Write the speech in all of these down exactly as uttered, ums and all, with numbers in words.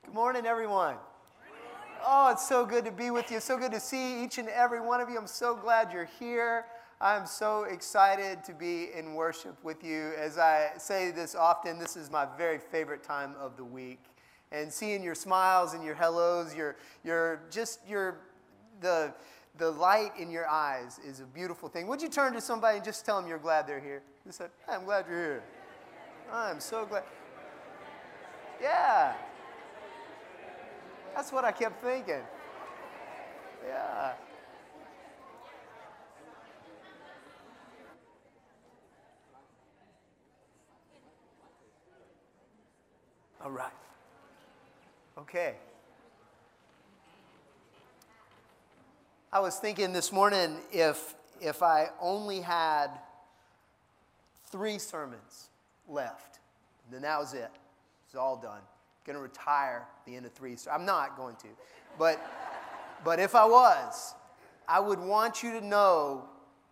Good morning, everyone. Oh, it's so good to be with you. So good to see each and every one of you. I'm so glad you're here. I'm so excited to be in worship with you. As I say this often, this is my very favorite time of the week. And seeing your smiles and your hellos, your your just your the the light in your eyes is a beautiful thing. Would you turn to somebody and just tell them you're glad they're here? Just say, hey, I'm glad you're here. I'm so glad. Yeah. That's what I kept thinking. Yeah. All right. Okay. I was thinking this morning if if I only had three sermons left, then that was it. It's all done. Going to retire at the end of three. I'm not going to. But but if I was, I would want you to know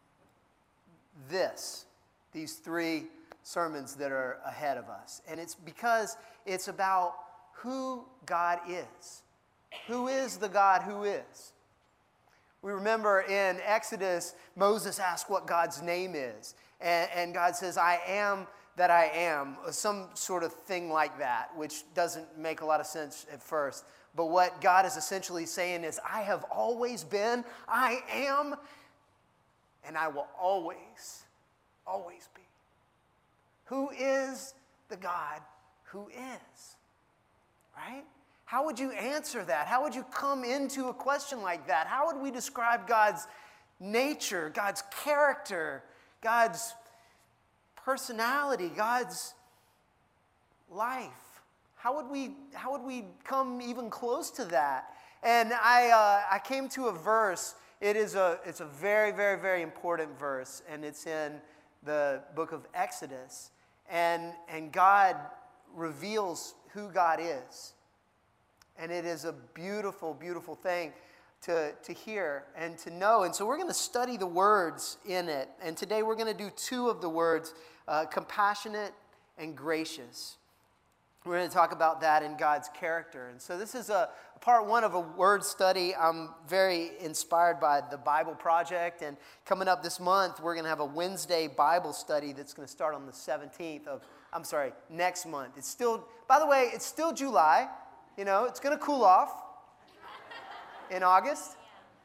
this, these three sermons that are ahead of us. And it's because it's about who God is. Who is the God who is? We remember in Exodus, Moses asked what God's name is. And, and God says, I am that I am, some sort of thing like that, which doesn't make a lot of sense at first. But what God is essentially saying is, I have always been, I am, and I will always, always be. Who is the God who is? Right? How would you answer that? How would you come into a question like that? How would we describe God's nature, God's character, God's personality, God's life? How would we how would we come even close to that? And I uh, I came to a verse. It is a it's a very very very important verse, and it's in the book of Exodus. And and God reveals who God is, and it is a beautiful beautiful thing to, to hear and to know. And so we're going to study the words in it. And today we're going to do two of the words, uh, compassionate and gracious. We're going to talk about that in God's character. And so this is a, a part one of a word study. I'm very inspired by the Bible Project. And coming up this month, we're going to have a Wednesday Bible study that's going to start on the seventeenth of, I'm sorry, next month. It's still, by the way, it's still July. You know, it's going to cool off. In August?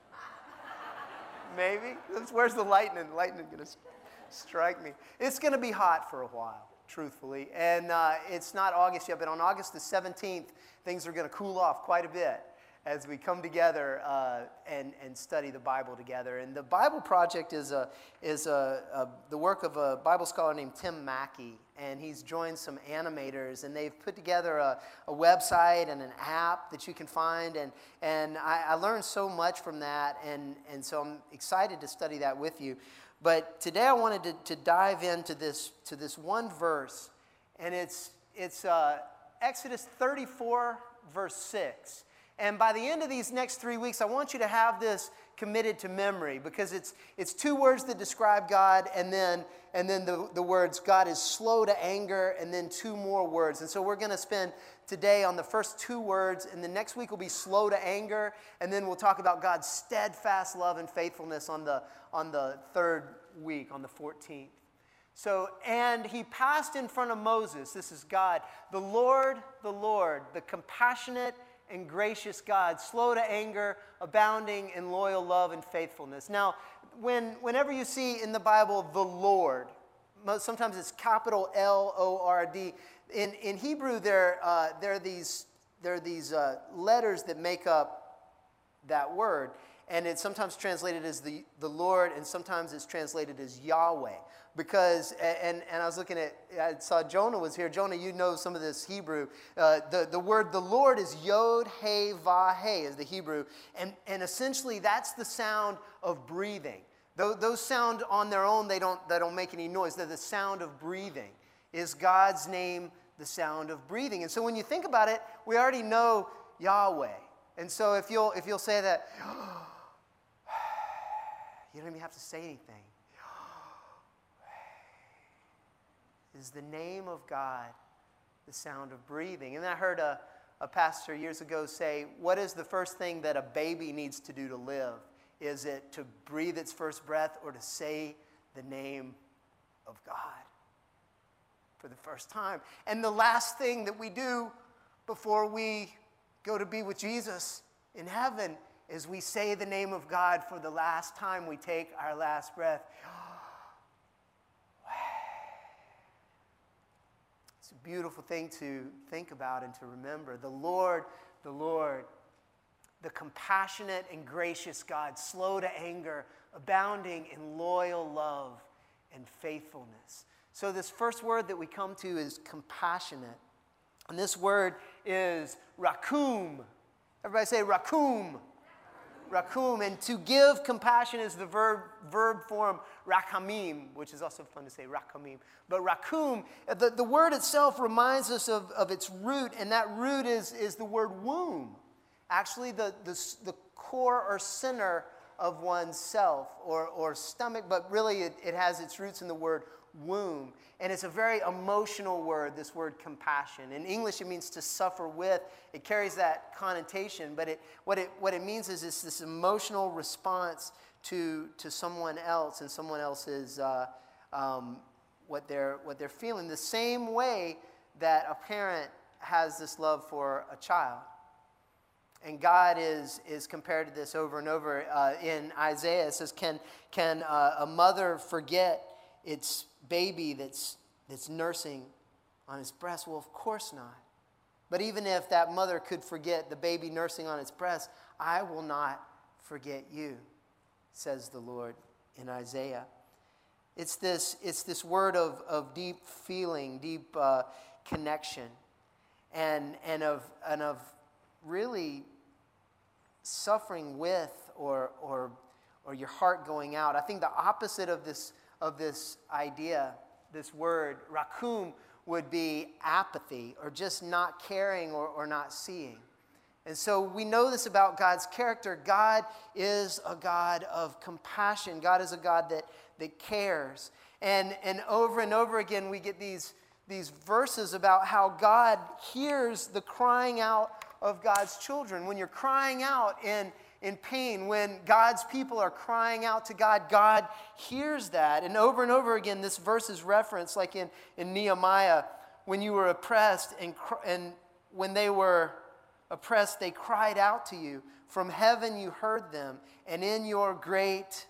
Maybe. Where's the lightning? The lightning going to strike me. It's going to be hot for a while, truthfully. And uh, it's not August yet, but on August the seventeenth, things are going to cool off quite a bit as we come together uh, and, and study the Bible together. And the Bible Project is a, is a, a, the work of a Bible scholar named Tim Mackey. And he's joined some animators, and they've put together a, a website and an app that you can find. And, and I, I learned so much from that, and, and so I'm excited to study that with you. But today I wanted to, to dive into this, to this one verse, and it's, it's uh, Exodus thirty-four, verse six. And by the end of these next three weeks, I want you to have this committed to memory, because it's it's two words that describe God, and then and then the, the words God is slow to anger, and then two more words. And so we're going to spend today on the first two words, and the next week will be slow to anger, and then we'll talk about God's steadfast love and faithfulness on the on the third week, on the fourteenth. So, and he passed in front of Moses. This is God, the Lord, the Lord, the compassionate and gracious God, slow to anger, abounding in loyal love and faithfulness. Now, when, whenever you see in the Bible the Lord, sometimes it's capital L O R D. In, in Hebrew, there, uh, there are these, there are these uh, letters that make up that word. And it's sometimes translated as the, the Lord, and sometimes it's translated as Yahweh. Because, and, and I was looking at, I saw Jonah was here. Jonah, you know some of this Hebrew. Uh, the, the word the Lord is Yod, He, Vah, He is the Hebrew. And, and essentially that's the sound of breathing. Those, those sound on their own, they don't, they don't make any noise. They're the sound of breathing. Is God's name the sound of breathing? And so when you think about it, we already know Yahweh. And so if you'll, if you'll say that, you don't even have to say anything. Is the name of God the sound of breathing? And I heard a, a pastor years ago say, what is the first thing that a baby needs to do to live? Is it to breathe its first breath or to say the name of God for the first time? And the last thing that we do before we go to be with Jesus in heaven is we say the name of God for the last time we take our last breath. It's a beautiful thing to think about and to remember. The Lord, the Lord, the compassionate and gracious God, slow to anger, abounding in loyal love and faithfulness. So this first word that we come to is compassionate. And this word is rakum. Everybody say rakum. Rakum. And to give compassion is the verb, verb form rakamim, which is also fun to say, rakamim. But rakum, the, the word itself reminds us of, of its root, and that root is, is the word womb. Actually, the, the, the core or center of one's self or, or stomach, but really it, it has its roots in the word womb. And it's a very emotional word, this word compassion. In English, it means to suffer with. It carries that connotation, but it, what, it, what it means is it's this emotional response to, to someone else and someone else's, uh, um, what, they're, what they're feeling. The same way that a parent has this love for a child. And God is, is compared to this over and over. Uh, in Isaiah, it says, can, can uh, a mother forget its baby that's, that's nursing on its breast? Well, of course not. But even if that mother could forget the baby nursing on its breast, I will not forget you, says the Lord in Isaiah. It's this, it's this word of, of deep feeling, deep uh, connection, and, and, of, and of really suffering with or, or, or your heart going out. I think the opposite of this, of this idea, this word, rakum, would be apathy or just not caring or, or not seeing. And so we know this about God's character. God is a God of compassion. God is a God that, that cares. And, and over and over again, we get these, these verses about how God hears the crying out of God's children. When you're crying out in, in pain, when God's people are crying out to God, God hears that. And over and over again, this verse is referenced, like in, in Nehemiah, when you were oppressed and, and when they were oppressed, they cried out to you. From heaven you heard them, and in your great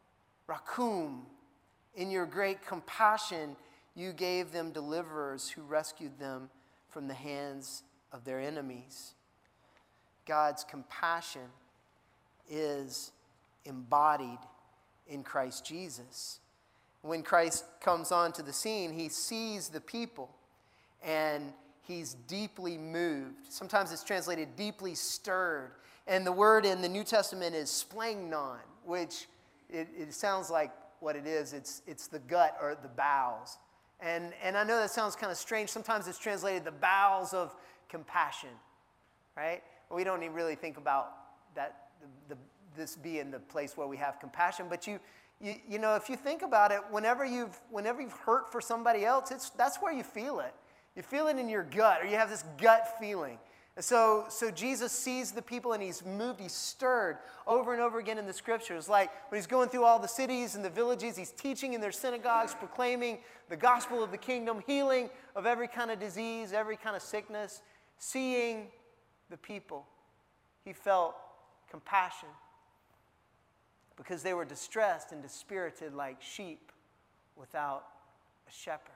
rakum, in your great compassion, you gave them deliverers who rescued them from the hands of their enemies. God's compassion is embodied in Christ Jesus. When Christ comes onto the scene, he sees the people and he's deeply moved. Sometimes it's translated deeply stirred. And the word in the New Testament is splangnon, which it, it sounds like what it is. It's, it's the gut or the bowels. And, and I know that sounds kind of strange. Sometimes it's translated the bowels of compassion, right? We don't even really think about that, the, the, this being the place where we have compassion. But you, you, you know, if you think about it, whenever you've, whenever you've hurt for somebody else, it's, that's where you feel it. You feel it in your gut, or you have this gut feeling. And so, so Jesus sees the people and he's moved, he's stirred over and over again in the scriptures. Like when he's going through all the cities and the villages, he's teaching in their synagogues, proclaiming the gospel of the kingdom, healing of every kind of disease, every kind of sickness, seeing the people. He felt compassion because they were distressed and dispirited like sheep without a shepherd.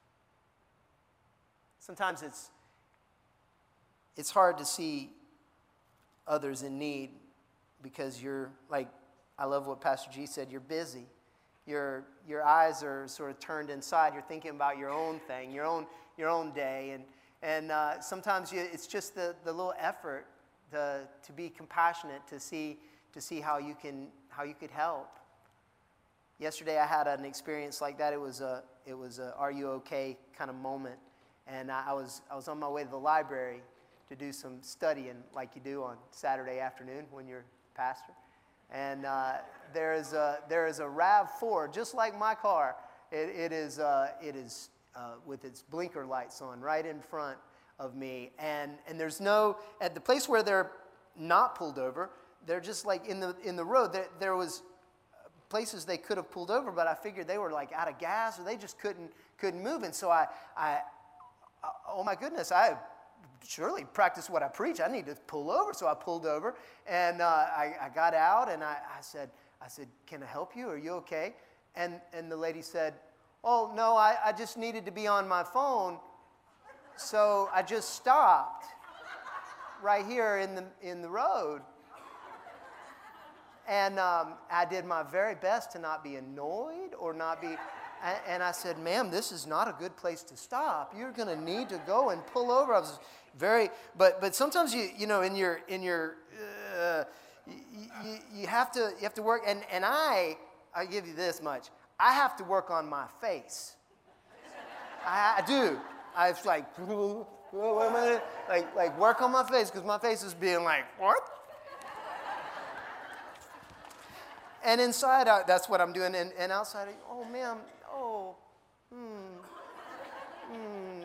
Sometimes it's it's hard to see others in need because you're, like, I love what Pastor G said, you're busy. Your, your eyes are sort of turned inside. You're thinking about your own thing, your own, your own day. And, and uh, sometimes you, it's just the, the little effort to, to be compassionate, to see, to see how you can, how you could help. Yesterday I had an experience like that. It was a, it was a are you okay kind of moment. And I was, I was on my way to the library to do some studying like you do on Saturday afternoon when you're a pastor. And uh, there is a there is a RAV four, just like my car. It, it is uh, it is uh, with its blinker lights on right in front of me. And, and there's no, at the place where they're not pulled over, they're just like in the, in the road. There, there was places they could have pulled over, but I figured they were like out of gas or they just couldn't, couldn't move. And so I, I, oh my goodness, I surely practice what I preach. I need to pull over. So I pulled over and uh, I, I got out and I, I said, I said, can I help you? Are you okay? And, and the lady said, oh, no, I, I just needed to be on my phone. So I just stopped right here in the, in the road. And um, I did my very best to not be annoyed or not be, and, and I said, ma'am, this is not a good place to stop. You're going to need to go and pull over. I was very, but but sometimes you you know in your in your uh, you, you, you have to you have to work. And and I I give you this much. I have to work on my face. I, I do. I was like, like like work on my face because my face is being like what? And inside, I, that's what I'm doing. And, and outside, oh, ma'am, oh, hmm, hmm.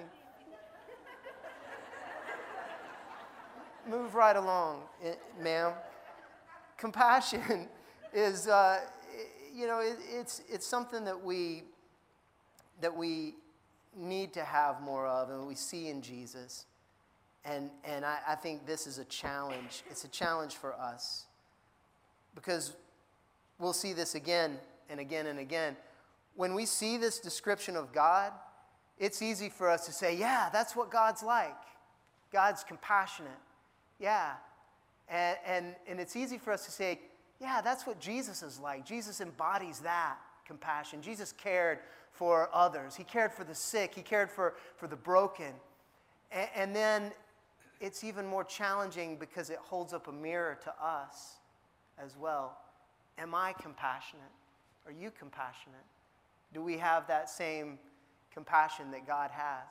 Move right along, ma'am. Compassion is, uh, you know, it, it's it's something that we that we need to have more of, and we see in Jesus. And and I, I think this is a challenge. It's a challenge for us because we'll see this again and again and again. When we see this description of God, it's easy for us to say, yeah, that's what God's like. God's compassionate. Yeah. And, and, and it's easy for us to say, yeah, that's what Jesus is like. Jesus embodies that compassion. Jesus cared for others. He cared for the sick. He cared for, for the broken. And, and then it's even more challenging because it holds up a mirror to us as well. Am I compassionate? Are you compassionate? Do we have that same compassion that God has?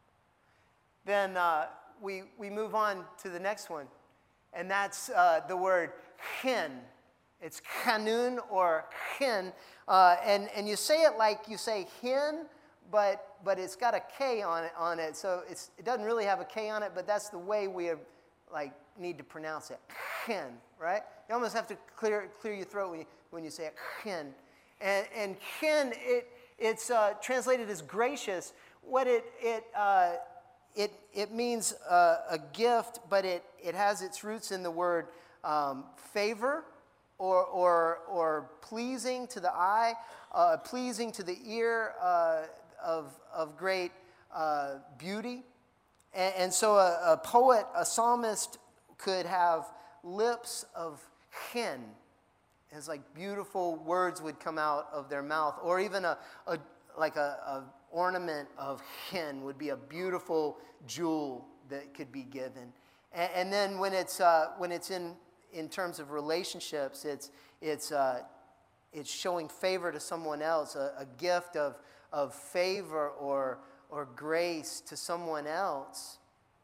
Then uh, we, we move on to the next one, and that's uh, the word chin. It's chanun or chin, uh, and, and you say it like you say hin, but, but it's got a K on it, on it, so it's, it doesn't really have a K on it, but that's the way we have, like, need to pronounce it. Chin, right? You almost have to clear clear your throat when you, when you say it. Chin. And, and chin, it, it's uh, translated as gracious. What it, it, uh, it, it means uh, a gift, but it, it has its roots in the word um, favor or, or, or pleasing to the eye, uh, pleasing to the ear, uh, of, of great uh, beauty. And, and so a, a poet, a psalmist could have lips of chin. It's like beautiful words would come out of their mouth, or even a, a like a, a ornament of chin would be a beautiful jewel that could be given. And, and then when it's uh, when it's in in terms of relationships, it's it's uh, it's showing favor to someone else, a, a gift of of favor or or grace to someone else,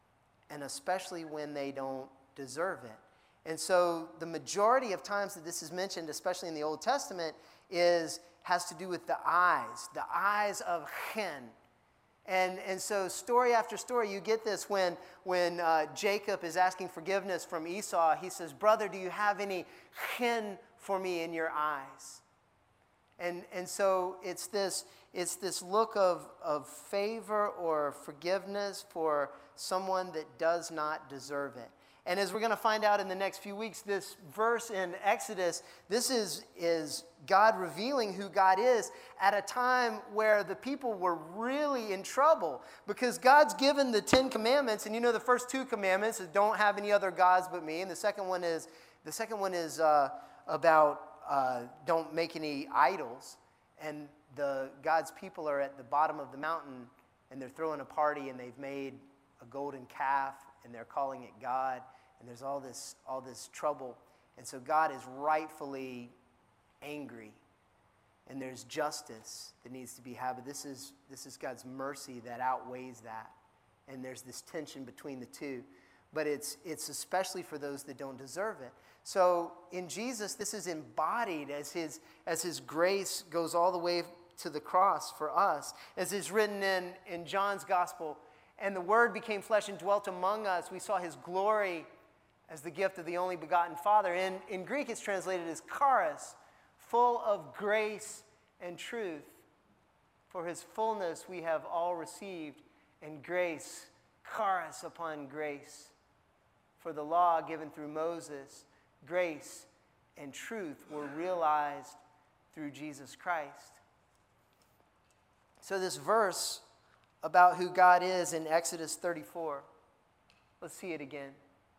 and especially when they don't deserve it. And so the majority of times that this is mentioned, especially in the Old Testament, is has to do with the eyes, the eyes of chin. And, and so story after story, you get this when, when uh, Jacob is asking forgiveness from Esau. He says, brother, do you have any chin for me in your eyes? And, and so it's this, it's this look of, of favor or forgiveness for someone that does not deserve it. And as we're going to find out in the next few weeks, this verse in Exodus, this is, is God revealing who God is at a time where the people were really in trouble. Because God's given the Ten Commandments, and you know the first two commandments is don't have any other gods but me. And the second one is, the second one is uh, about uh, don't make any idols. And the God's people are at the bottom of the mountain, and they're throwing a party, and they've made a golden calf, and they're calling it God. And there's all this, all this trouble. And so God is rightfully angry. And there's justice that needs to be had. But this is, this is God's mercy that outweighs that. And there's this tension between the two. But it's, it's especially for those that don't deserve it. So in Jesus, this is embodied as his, as his grace goes all the way to the cross for us. As is written in, in John's gospel, And the Word became flesh and dwelt among us. We saw his glory as the gift of the only begotten Father. In, in Greek, it's translated as charis, full of grace and truth. For his fullness we have all received, and grace, charis upon grace. For the law given through Moses, grace and truth were realized through Jesus Christ. So this verse about who God is in Exodus thirty-four, let's see it again.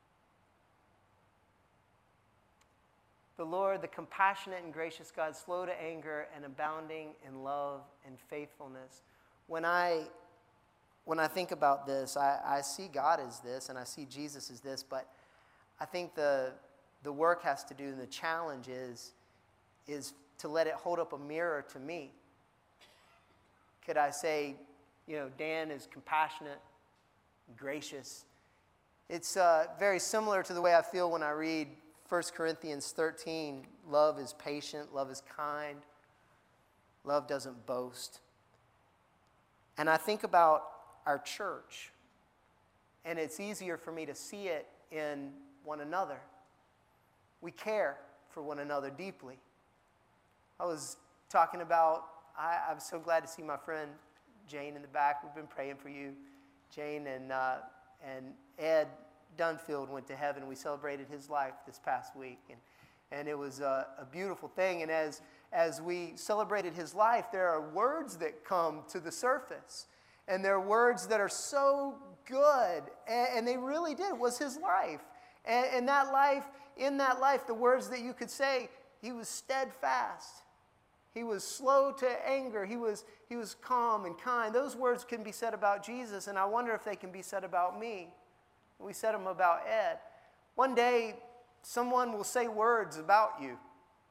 The Lord, the compassionate and gracious God, slow to anger and abounding in love and faithfulness. When I, when I think about this, I, I see God as this and I see Jesus as this, but I think the, the work has to do and the challenge is, is to let it hold up a mirror to me. Could I say, you know, Dan is compassionate, gracious. It's uh, very similar to the way I feel when I read First Corinthians thirteen. Love is patient, love is kind, love doesn't boast. And I think about our church, and it's easier for me to see it in one another. We care for one another deeply. I was talking about, I, I'm so glad to see my friend Jane in the back. We've been praying for you. Jane and, uh, and Ed Dunfield went to heaven. We celebrated his life this past week, and, and it was a, a beautiful thing. And as, as we celebrated his life, there are words that come to the surface, and there are words that are so good, and, and they really did. It was his life. And, and that life, in that life, the words that you could say, he was steadfast. He was slow to anger. He was, he was calm and kind. Those words can be said about Jesus, and I wonder if they can be said about me. We said them about Ed. One day, someone will say words about you.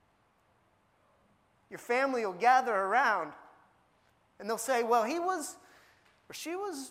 Your family will gather around, and they'll say, well, he was, or she was,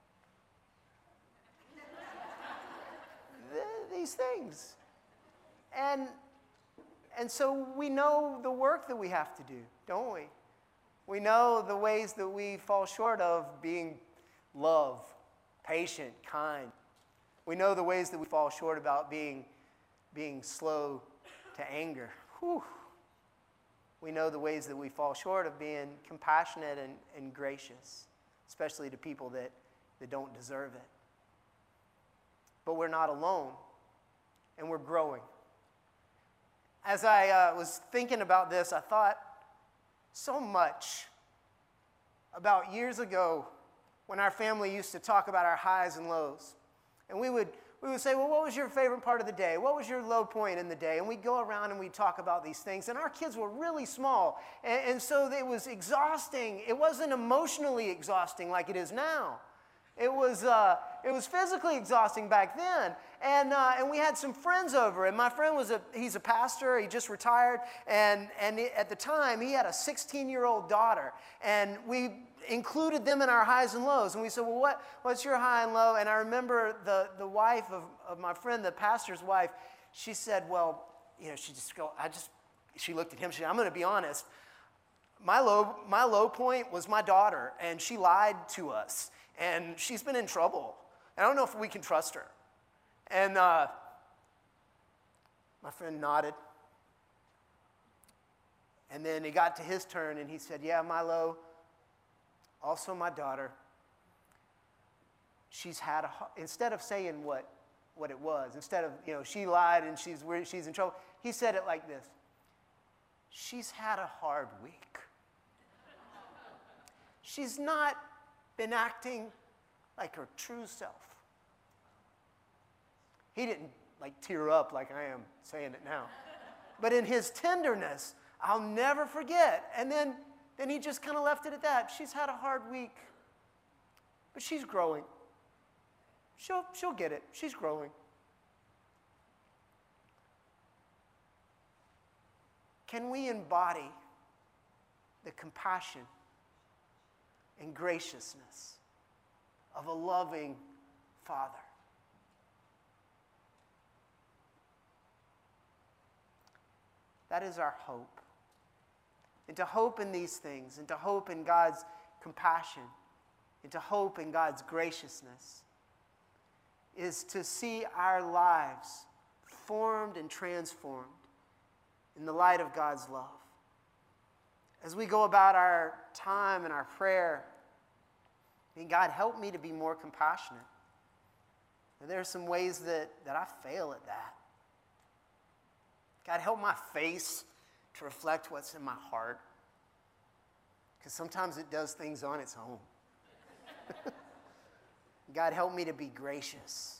these things. And, and so we know the work that we have to do, don't we? We know the ways that we fall short of being love, patient, kind. We know the ways that we fall short about being, being slow to anger. Whew. We know the ways that we fall short of being compassionate and, and gracious, especially to people that, that don't deserve it. But we're not alone, and we're growing. As I uh, was thinking about this, I thought so much about years ago when our family used to talk about our highs and lows. And we would, we would say, well, what was your favorite part of the day? What was your low point in the day? And we'd go around and we'd talk about these things. And our kids were really small. And, and so it was exhausting. It wasn't emotionally exhausting like it is now. It was, uh, it was physically exhausting back then. And, uh, and we had some friends over. And my friend was a, he's a pastor. He just retired. And, and at the time, he had a sixteen-year-old daughter. And we included them in our highs and lows. And we said, well, what, what's your high and low? And I remember the, the wife of, of my friend, the pastor's wife, she said, well, you know, she just go, I just, she looked at him, she said, I'm going to be honest. My low, my low point was my daughter, and she lied to us. And she's been in trouble. And I don't know if we can trust her. And uh, my friend nodded. And then he got to his turn, and he said, yeah, my low, also my daughter, she's had a, instead of saying what, what it was, instead of, you know, she lied and she's, she's in trouble, he said it like this: she's had a hard week. She's not been acting like her true self. He didn't like tear up like I am saying it now. But in his tenderness, I'll never forget. And then, then he just kind of left it at that. She's had a hard week, but she's growing. She'll, she'll get it. She's growing. Can we embody the compassion and graciousness of a loving Father? That is our hope. And to hope in these things, and to hope in God's compassion into hope in God's graciousness is to see our lives formed and transformed in the light of God's love. As we go about our time and our prayer, may God help me to be more compassionate. And there are some ways that, that I fail at that. God, help my face to reflect what's in my heart. Because sometimes it does things on its own. God, help me to be gracious.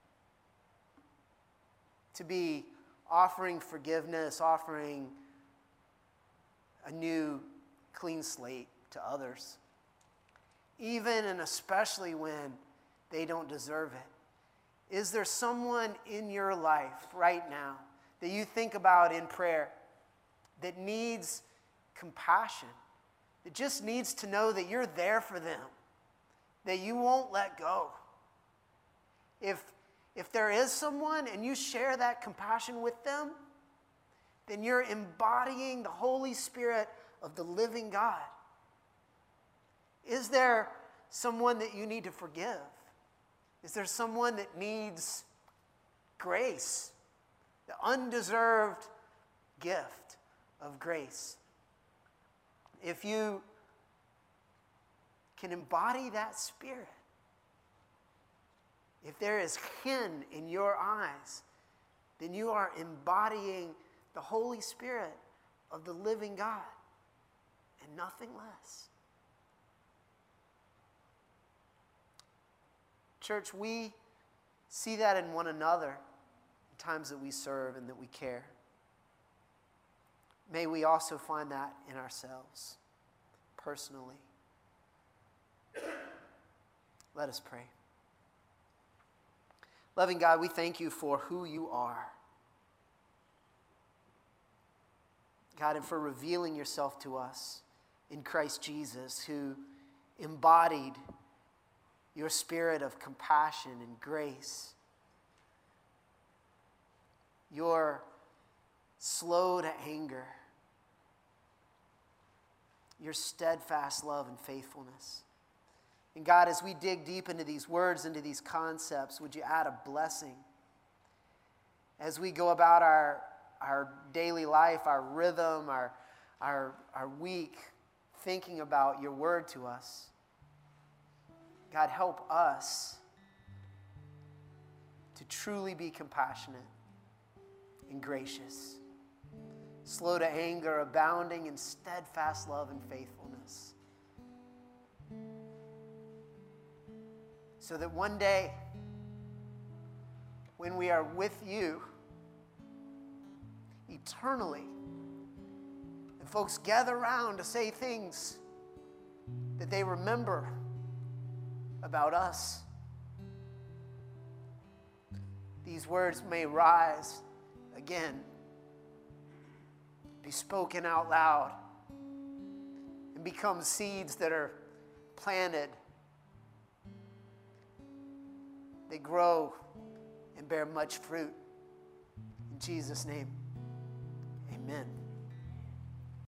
To be offering forgiveness, offering a new clean slate to others. Even and especially when they don't deserve it. Is there someone in your life right now that you think about in prayer that needs compassion, that just needs to know that you're there for them, that you won't let go? If, if there is someone and you share that compassion with them, then you're embodying the Holy Spirit of the living God. Is there someone that you need to forgive? Is there someone that needs grace, the undeserved gift of grace? If you can embody that spirit, if there is hin in your eyes, then you are embodying the Holy Spirit of the living God and nothing less. Church, we see that in one another in times that we serve and that we care. May we also find that in ourselves, personally. Let us pray. Loving God, we thank you for who you are. God, and for revealing yourself to us in Christ Jesus, who embodied your spirit of compassion and grace. You're slow to anger. Your steadfast love and faithfulness. And God, as we dig deep into these words, into these concepts, would you add a blessing as we go about our, our daily life, our rhythm, our, our, our week, thinking about your word to us. God, help us to truly be compassionate and gracious, slow to anger, abounding in steadfast love and faithfulness, so that one day, when we are with you eternally, and folks gather around to say things that they remember about us, these words may rise again, be spoken out loud, and become seeds that are planted. They grow and bear much fruit. In Jesus' name, amen.